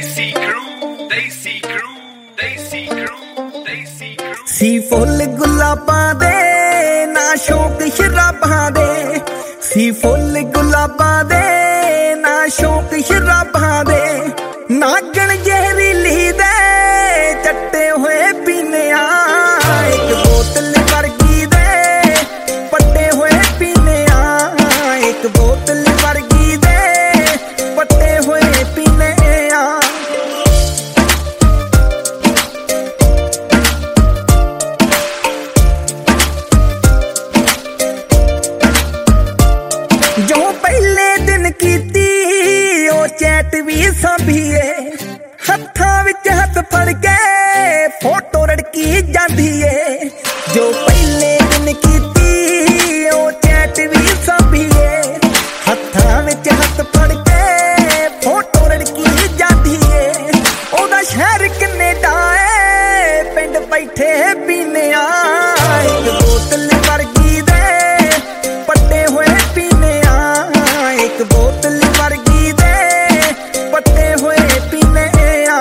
ਸੀ ਫੁੱਲ ਗੁਲਾਬਾਂ ਦੇ ਨਾ ਸ਼ੌਕ ਸ਼ਰਾਬਾਂ ਦੇ, ਸੀ ਫੁੱਲ ਗੁਲਾਬਾਂ ਦੇ ਨਾ ਸ਼ੌਕ ਸ਼ਰਾਬਾਂ ਦੇ, ਨਾਗਣ ਜ਼ਹਿਰੀਲੀ ਦੇ ਚੱਟੇ ਹੋਏ ਪੀਨਿਆ, ਇੱਕ ਬੋਤਲ ਵਰਗੀ ਦੇ ਪੱਟੇ ਹੋਏ ਪੀਨਿਆ, ਇੱਕ ਬੋਤਲ ਵਰਗੀ ਦੇ ਪੱਟੇ ਹੋਏ ਪੀਨਿਆ। ਜੋ ਪਹਿਲੇ ਦਿਨ ਕੀਤੀ ਉਹ ਚੈਟ ਵੀ ਸਾਂਭੀਏ, ਹੱਥਾਂ ਵਿੱਚ ਹੱਥ ਫੜ ਕੇ ਫੋਟੋ ਰੜਕੀ ਜਾਂਦੀ ਏ। ਜੋ ਪਹਿਲੇ ਦਿਨ ਕੀਤੀ ਉਹ ਚੈਟ ਵੀ ਸਾਂਭੀਏ, ਹੱਥਾਂ ਵਿੱਚ ਹੱਥ ਫੜ ਕੇ ਫੋਟੋ ਰੜਕੀ ਜਾਂਦੀ ਏ। ਉਹਦਾ ਸ਼ਹਿਰ ਕੈਨੇਡਾ ਏ, ਪਿੰਡ ਬੈਠੇ ਪੀਨਿਆ, ਇੱਕ ਬੋਤਲ ਵਰਗੀ ਦੇ ਪੱਟੇ ਹੋਏ ਪੀਨਿਆ, ਇੱਕ ਬੋਤਲ ਵਰਗੀ ਦੇ ਪੱਟੇ ਹੋਏ ਪੀਨਿਆ।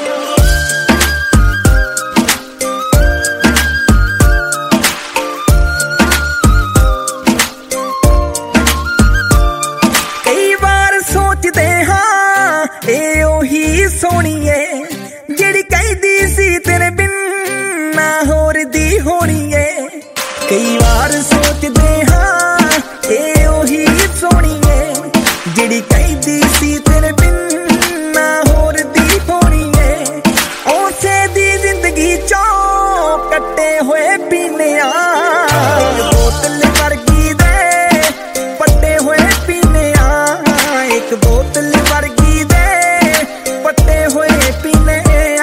ਕਈ ਵਾਰ ਸੋਚਦੇ ਹਾਂ ਇਹ ਉਹੀ ਸੋਹਣੀ ਏ ਜਿਹੜੀ ਕਹਿੰਦੀ ਸੀ ਤੇਰੇ ਬਿਨ ਨਾ ਹੋਰ ਦੀ ਹੋਣੀ ਏ। ਕਈ ਵਾਰ ਸੋਚਦੇ ਹਾਂ ਇਹ ਉਹੀ ਸੋਹਣੀ ਏ ਜਿਹੜੀ ਕਹਿੰਦੀ ਸੀ ਤੇਰੇ ਬਿਨ ਨਾ ਹੋਰ ਦੀ ਹੋਣੀ ਏ। ਉਸੇ ਦੀ ਜ਼ਿੰਦਗੀ ਚੋਂ ਕੱਟੇ ਹੋਏ ਪੀਨਿਆ, ਬੋਤਲ ਵਰਗੀ ਦੇ ਪੱਟੇ ਹੋਏ ਪੀਨਿਆ, ਇੱਕ ਬੋਤਲ ਵਰਗੀ ਦੇ ਪੱਟੇ ਹੋਏ ਪੀਨਿਆ।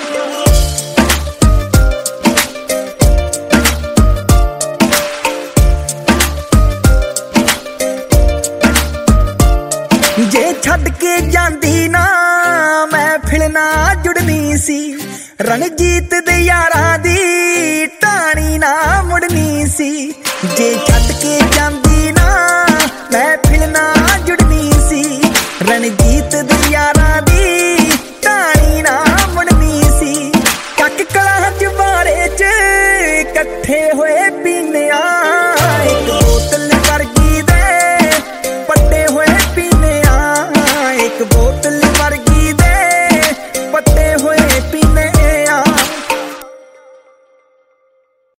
ਜੇ ਛੱਡ ਕੇ ਜਾਂਦੀ ਨਾ ਮਹਿਫਿਲ ਨਾ ਜੁੜਨੀ ਸੀ, ਰਣਜੀਤ ਦੇ ਯਾਰਾਂ ਦੀ ਟਾਣੀ ਨਾ ਮੁੜਨੀ ਸੀ। ਜੇ ਛੱਡ ਕੇ ਜਾਂਦੀ ਨਾ ਮਹਿਫਿਲ ਨਾ ਜੁੜਨੀ ਸੀ, ਰਣਜੀਤ ਦੇ ਯਾਰਾਂ ਦੀ ਟਾਣੀ ਨਾ ਮੁੜਨੀ ਸੀ। ਚੱਕ ਕਲਾਂ ਚ ਬਾਰੇ ਚ ਇਕੱਠੇ ਹੋਏ ਪੀਨਿਆ, ਇੱਕ ਬੋਤਲ